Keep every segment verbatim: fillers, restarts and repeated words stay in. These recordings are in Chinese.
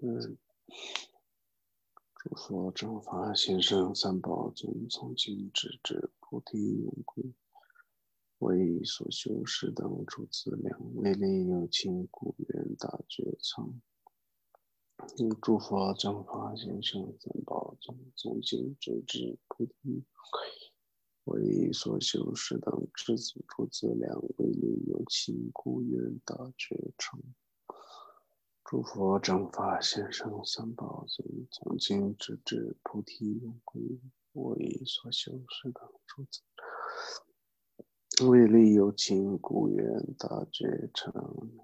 嗯，诸佛正法先生三宝尊从今直至菩提永归，为所修士等诸资粮，为利有情故愿大觉藏。诸佛正法先生三宝尊从今直至菩提永归，为所修士等诸资粮，为利有情故愿大觉藏。诸佛正法先生三宝尊从今直至菩提永归，为所修士等诸资粮，为利有情故愿大觉藏。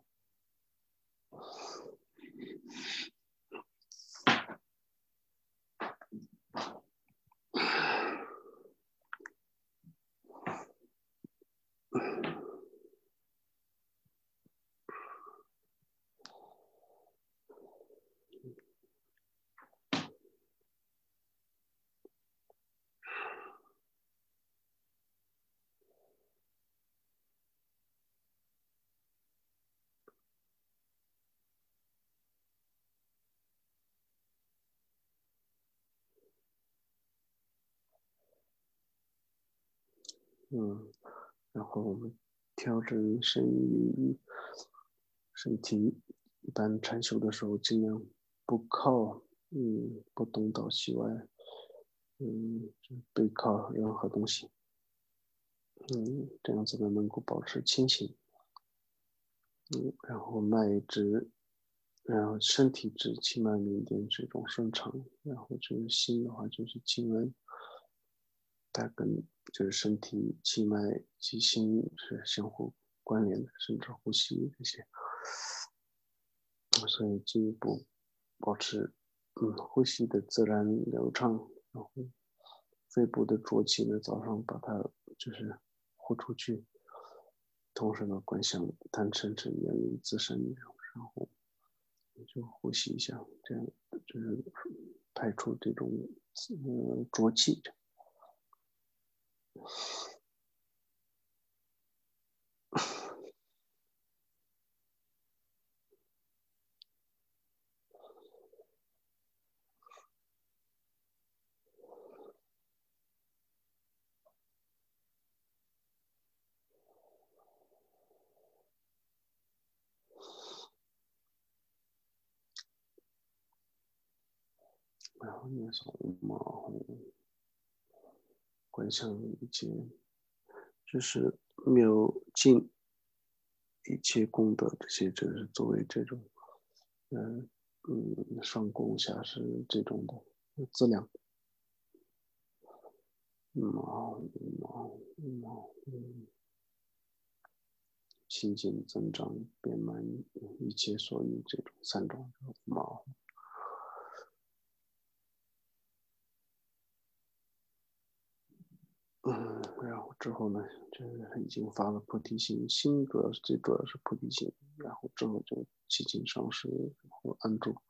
嗯，然后我们调整身体，身体一般禅修的时候尽量不靠，嗯，不东倒西歪，嗯，背靠任何东西，嗯，这样子呢能够保持清醒，嗯，然后脉直，然后身体直，气脉明点这种顺畅，然后就是心的话就是静安，它跟就是身体气脉及心是相互关联的，甚至呼吸这些，所以进一步保持嗯呼吸的自然流畅，然后肺部的浊气呢早上把它就是呼出去，同时呢观想贪嗔痴源于自身，然后就呼吸一下，这样就是排出这种呃浊气。然后念诵马红，观想一切，就是没有尽一切功德，这些就是作为这种，嗯嗯，上供下施这种的资粮。马马马，嗯，清净增长遍满一切所有这种三种马。嗯，然后之后呢，就是已经发了菩提心，心主要是最主要是菩提心，然后之后就起心上师，然后安住。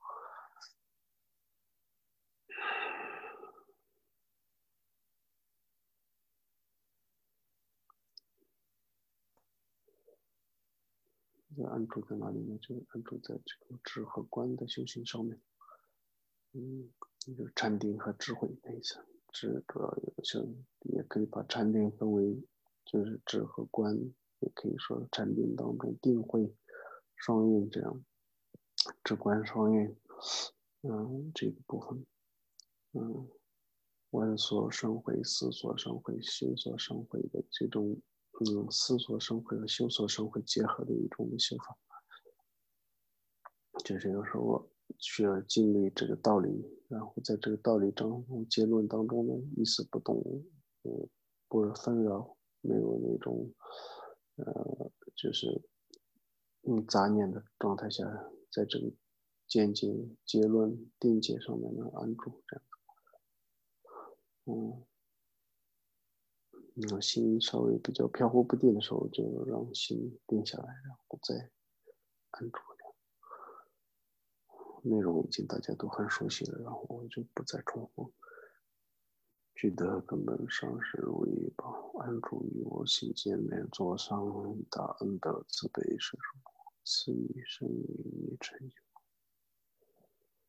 在安住在哪里呢？就安住在这个智和观的修行上面。嗯，就是禅定和智慧的意思。智主要有些也可以把禅定分为就是智和观，也可以说禅定当中定慧双运这样，智观双运，嗯，这个部分，嗯，闻所生慧、思所生慧、修所生慧的这种，嗯，思所生慧和修所生慧结合的一种修法。就是有时候我需要经历这个道理，然后在这个道理当中结论当中呢，一丝不动，嗯，不是纷扰，没有那种，呃，就是嗯杂念的状态下，在这个见解、结论、定解上面呢安住，这样，嗯，那心稍微比较飘忽不定的时候，就让心定下来，然后再安住。内容已经大家都很熟悉了，然后我就不再重复。具德根本上是如意宝，安住于我心间内，座上大恩德慈悲是赐予生于你成就。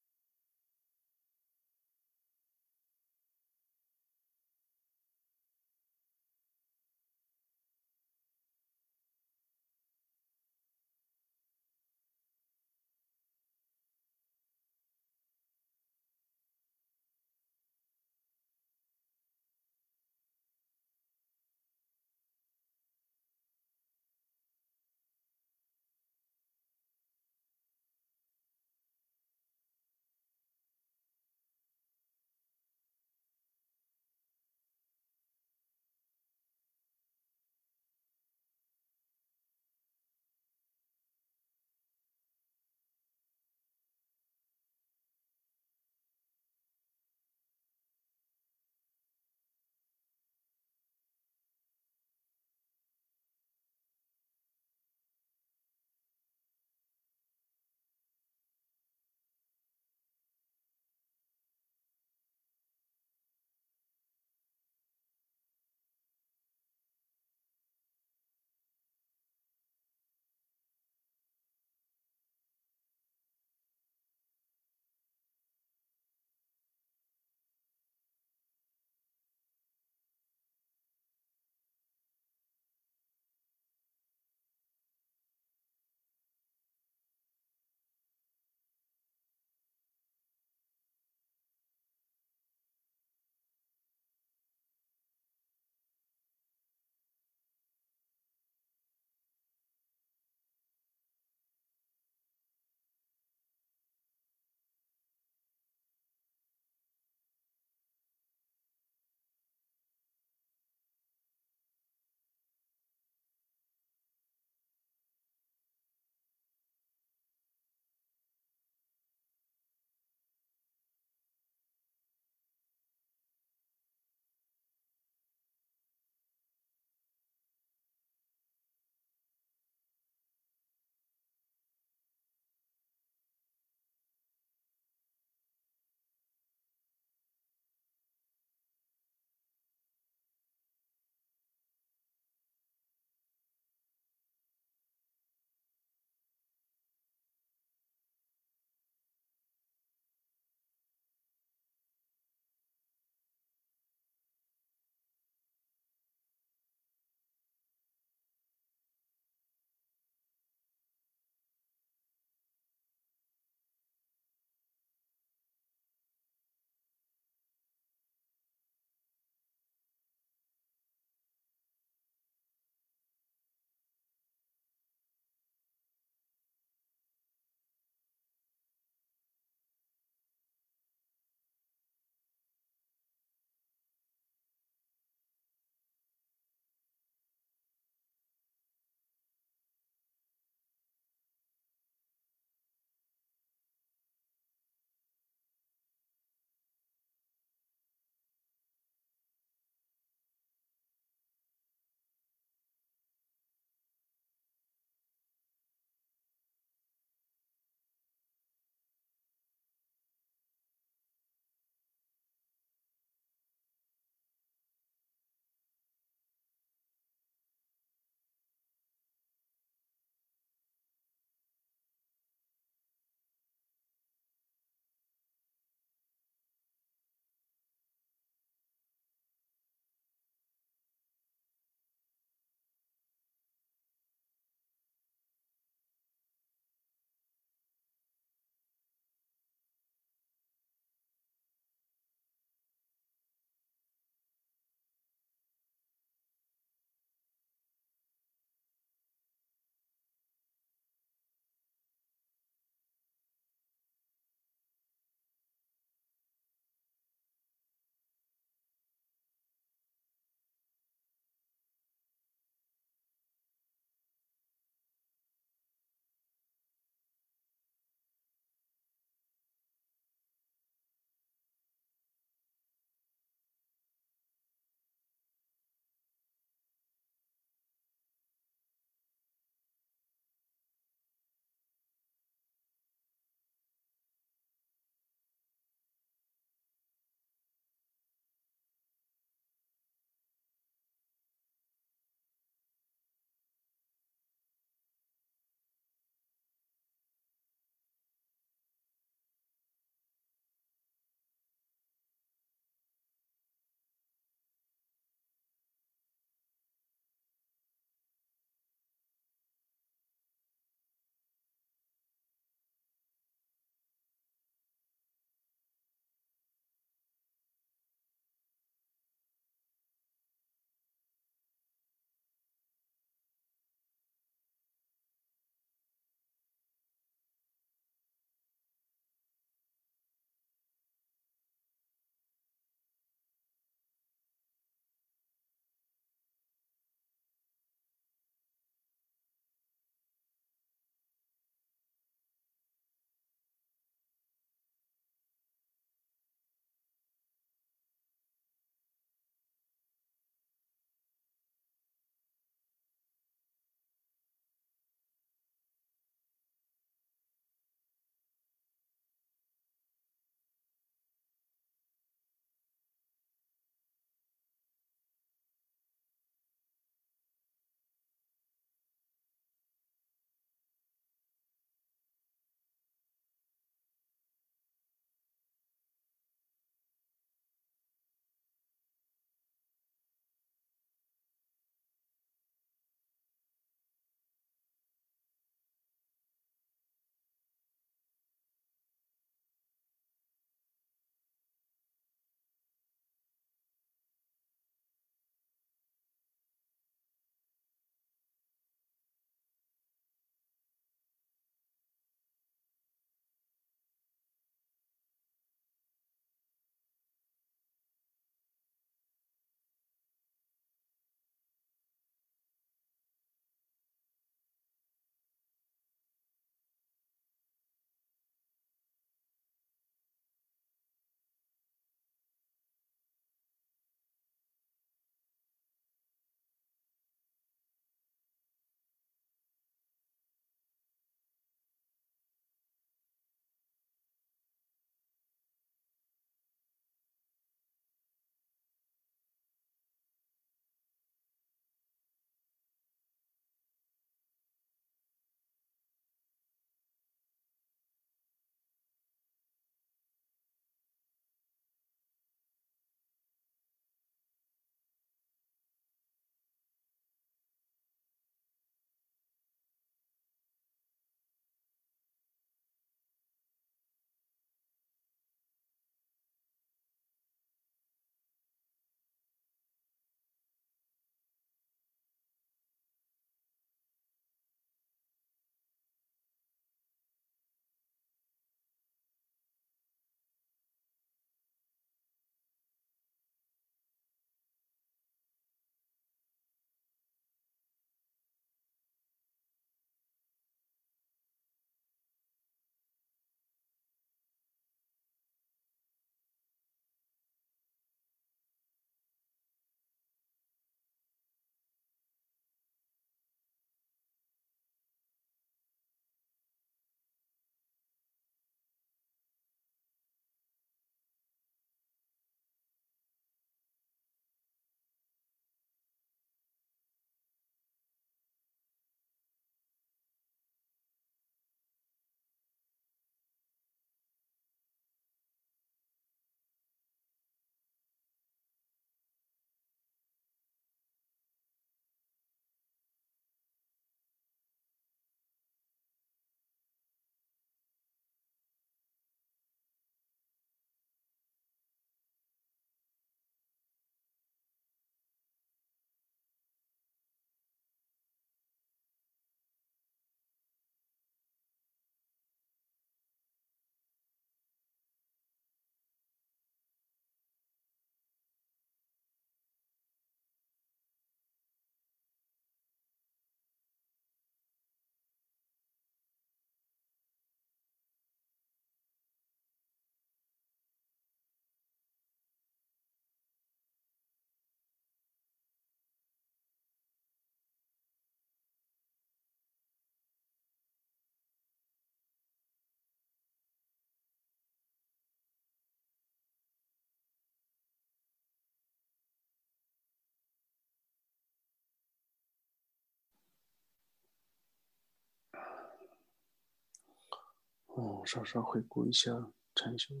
嗯，稍稍回顾一下禅修。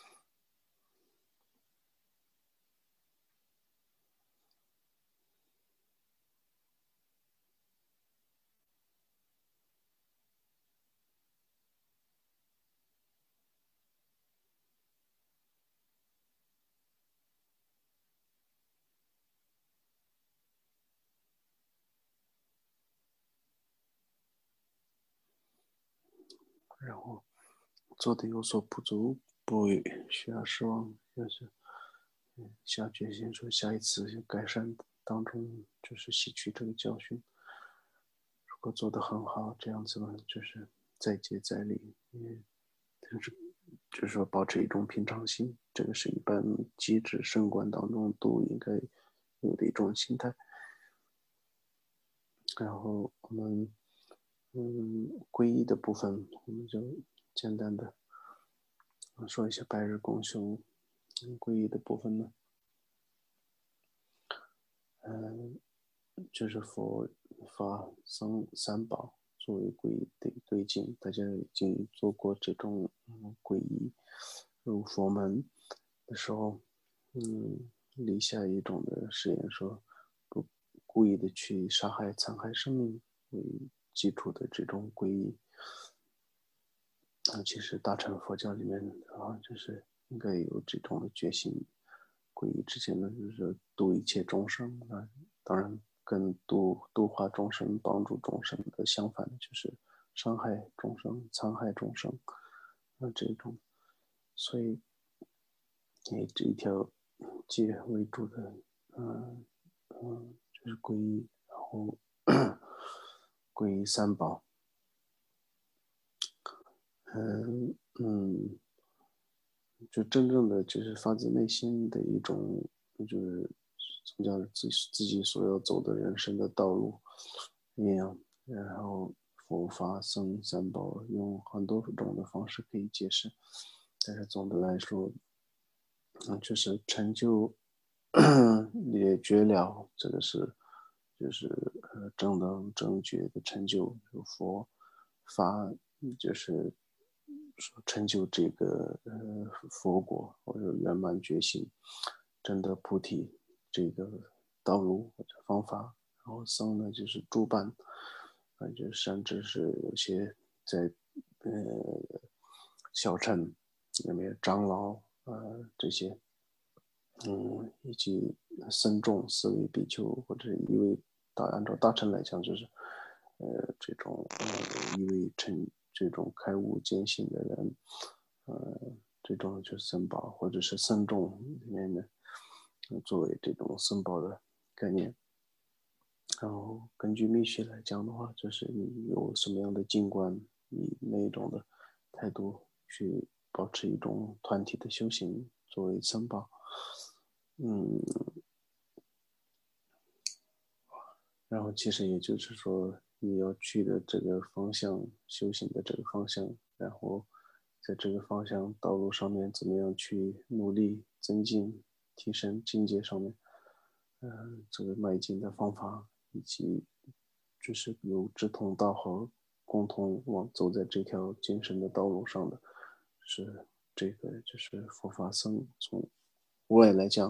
然后做的有所不足，不需要失望，就是嗯下决心说下一次改善当中就是吸取这个教训。如果做得很好，这样子呢，就是再接再厉，嗯，就是就是说保持一种平常心，这个是一般机制升官当中都应该有的一种心态。然后我们嗯皈依的部分，我们就简单的说一下白日共修。嗯皈依的部分呢，嗯，就是佛法僧三宝作为皈依的对境，大家已经做过这种嗯皈依入佛门的时候，嗯，立下一种的誓言说，不故意的去杀害、残害生命为基础的这种皈依。啊，其实大乘佛教里面啊，就是应该有这种的决心。皈依之前呢，就是度一切众生啊，当然跟度度化众生、帮助众生的相反，就是伤害众生、残害众生啊这种。所以以这一条戒为主的，嗯嗯，就是皈依，然后皈依三宝。嗯嗯，就真正的就是发自内心的一种，就是怎么讲，自己自己所要走的人生的道路一样。然后佛法僧三宝用很多种的方式可以解释，但是总的来说，嗯，就是成就也绝了，这个是就是呃正等正觉的成就，就佛法就是说成就这个呃佛果或者圆满觉醒，真的菩提这个道路或者方法。然后僧呢就是诸伴，啊，就甚至是有些在呃小乘里面长老呃这些，嗯，以及僧众四位比丘或者一位大按照大乘来讲就是呃这种呃一位成这种开悟见性的人，呃这种就是僧宝或者是僧众里面的，呃作为这种僧宝的概念。然后根据密学来讲的话，就是你有什么样的境观，以那种的态度去保持一种团体的修行作为僧宝。嗯，然后其实也就是说，你要去的这个方向，修行的这个方向，然后在这个方向道路上面怎么样去努力增进、提升境界上面，嗯、呃，这个迈进的方法，以及就是有志同道合、共同往走在这条精神的道路上的，是这个就是佛法僧从外来讲。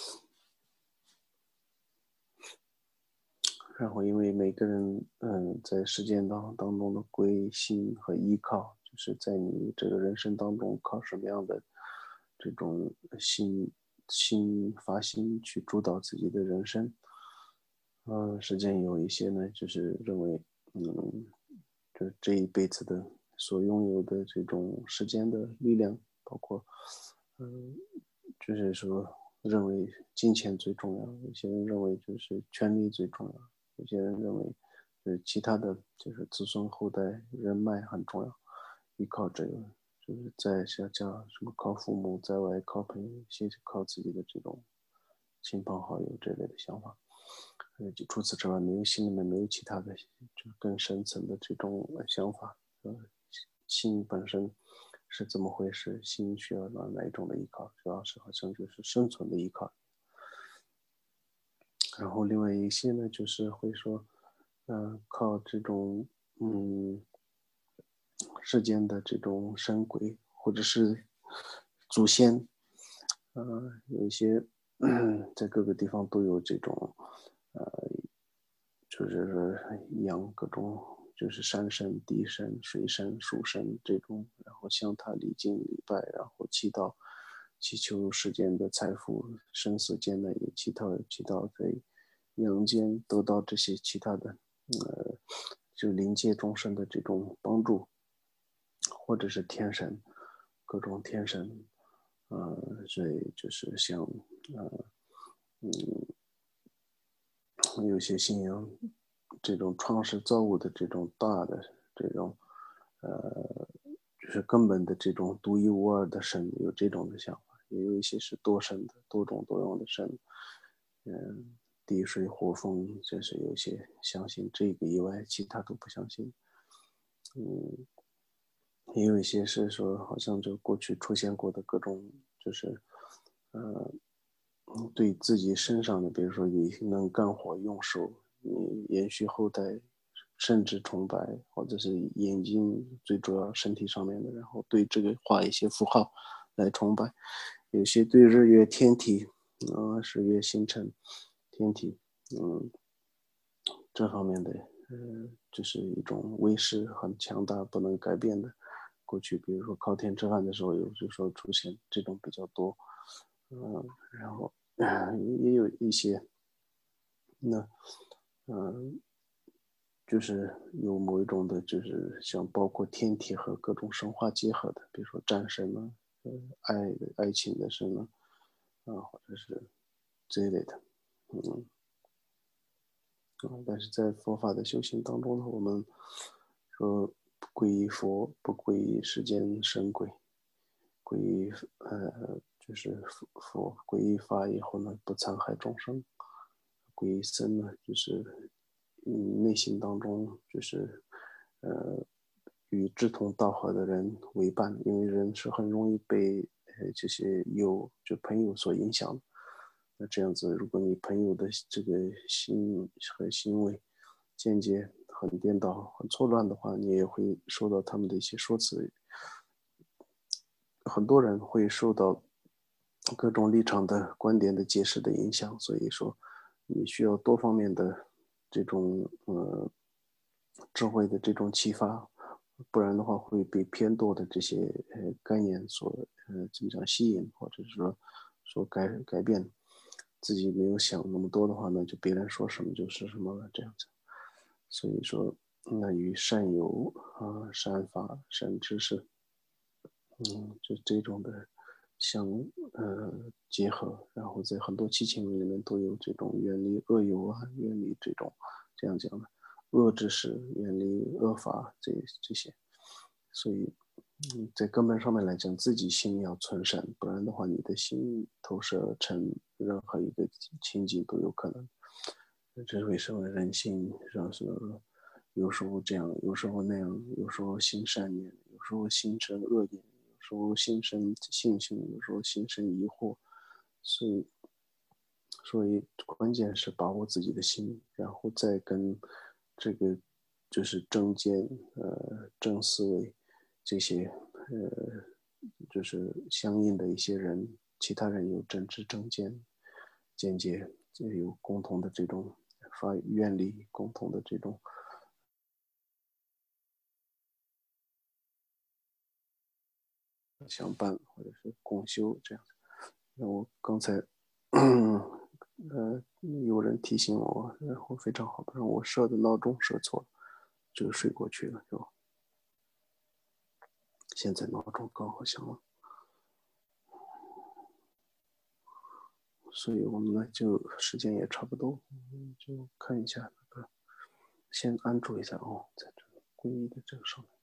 然后，因为每个人，嗯，在实践当当中的归心和依靠，就是在你这个人生当中靠什么样的这种心心发心去主导自己的人生。嗯，实践有一些呢，就是认为，嗯，就是这一辈子的所拥有的这种时间的力量，包括，嗯，就是说认为金钱最重要，有些人认为就是权力最重要，有些人认为就是其他的就是子孙后代人脉很重要，依靠这个就是在像叫什么靠父母，在外靠朋友，先靠自己的这种亲朋好友这类的想法。呃，就除此之外，没有心里面没有其他的，就是更深层的这种想法。呃，心本身是怎么回事？心需要哪哪一种的依靠？主要是好像就是生存的依靠。然后另外一些呢，就是会说，呃，靠这种嗯世间的这种神鬼或者是祖先，呃，有一些在各个地方都有这种，呃，就是养各种就是山神、地神、水神、树神这种，然后向他礼敬礼拜，然后祈祷，祈求世间的财富，生死艰难也祈祷祈祷在阳间得到这些其他的，呃，就灵界众生的这种帮助，或者是天神，各种天神，呃，所以就是像，呃，嗯。有些信仰这种创世造物的这种大的这种，呃，就是根本的这种独一无二的神，有这种的想法，也有一些是多神的、多种多样的神，嗯，地水火风，就是有些相信这个以外，其他都不相信，嗯，也有一些是说，好像就过去出现过的各种，就是，呃。对自己身上的，比如说你能干活用手，你延续后代，甚至崇拜，或者是眼睛最主要身体上面的，然后对这个画一些符号来崇拜。有些对日月天体，啊、呃，日月星辰天体，嗯，这方面的，呃，就是一种威势很强大，不能改变的。过去比如说靠天吃饭的时候，有的时候出现这种比较多，嗯，然后。也有一些，那，嗯，就是有某一种的，就是像包括天体和各种神话结合的，比如说战神呢，呃，爱的爱情的神呢，啊，或者是这一类的，嗯，啊，但是在佛法的修行当中呢，我们说不皈依佛，不皈依世间神鬼，皈依呃，就是佛佛皈依法以后呢，不残害众生。皈依僧呢，就是嗯内心当中就是呃与志同道合的人为伴，因为人是很容易被呃这些有就朋友所影响。那这样子，如果你朋友的这个心和行为见解很颠倒、很错乱的话，你也会受到他们的一些说辞。很多人会受到各种立场的观点的解释的影响，所以说你需要多方面的这种呃智慧的这种启发，不然的话会被偏多的这些呃概念所呃怎么讲吸引，或者是说说改改变，自己没有想那么多的话呢，就别人说什么就是什么了这样子。所以说，那与善友啊、善法、善知识，嗯，就这种的相呃结合，然后在很多七情里面都有这种远离恶友啊，远离这种这样讲的恶知识，远离恶法这这些，所以嗯，在根本上面来讲，自己心要存善，不然的话，你的心投射成任何一个情景都有可能。这是为什么人性上是有时候这样，有时候那样，有时候心善念，有时候心生恶念，有时候心生信心，有时候心生疑惑。所以，所以关键是把握自己的心，然后再跟这个就是正见、呃正思维这些呃就是相应的一些人，其他人有正知正见、见解，就有共同的这种发愿力，共同的这种相伴或者是共修这样。那我刚才呃有人提醒我，然后非常好，让我设的闹钟设错了，就睡过去了，就现在闹钟刚好响了，所以我们呢就时间也差不多，就看一下那个，先安住一下哦，在这个皈依的这个上面。